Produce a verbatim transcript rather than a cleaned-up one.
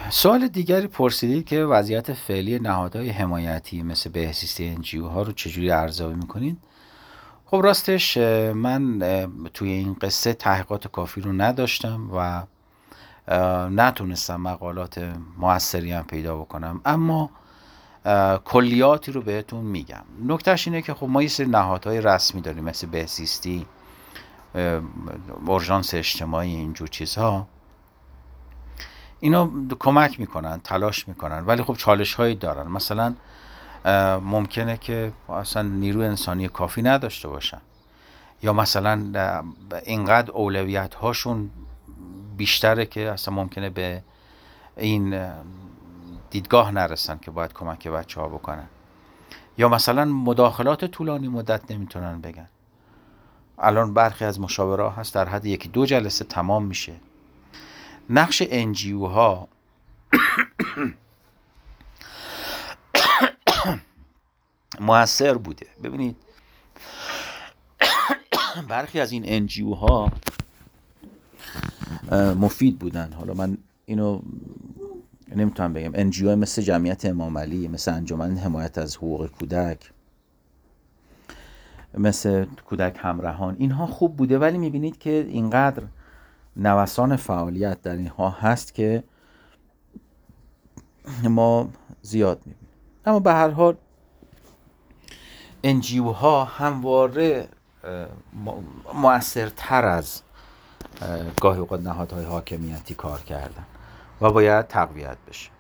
سوال دیگری پرسیدید که وضعیت فعلی نهادهای حمایتی مثل بهزیستی انجیو ها رو چجوری ارزیابی میکنید؟ خب راستش من توی این قصه تحقیقات کافی رو نداشتم و نتونستم مقالات موثری هم پیدا بکنم، اما کلیاتی رو بهتون میگم. نکتهش اینه که خب ما یه سری نهادهای رسمی داریم مثل بهزیستی، اورژانس اجتماعی، اینجور چیزها. اینا کمک میکنن، تلاش میکنن، ولی خب چالش هایی دارن. مثلا ممکنه که اصلا نیروی انسانی کافی نداشته باشن، یا مثلا اینقدر اولویت هاشون بیشتره که اصلا ممکنه به این دیدگاه نرسن که باید کمک بچه ها بکنن، یا مثلا مداخلات طولانی مدت نمیتونن بگن. الان برخی از مشاوره هست در حد یکی دو جلسه تمام میشه. نقش انجیو ها موثر بوده. ببینید برخی از این انجیو ها مفید بودن. حالا من اینو نمیتونم بگم. انجیو مثل جمعیت امام علی، مثل انجمن حمایت از حقوق کودک، مثل کودک همراهان، اینها خوب بوده، ولی میبینید که اینقدر نوسان فعالیت در اینها هست که ما زیاد میبینیم. اما به هر حال انجیو ها همواره مؤثرتر از گاهی اوقات نهادهای حاکمیتی کار کردن و باید تقویت بشه.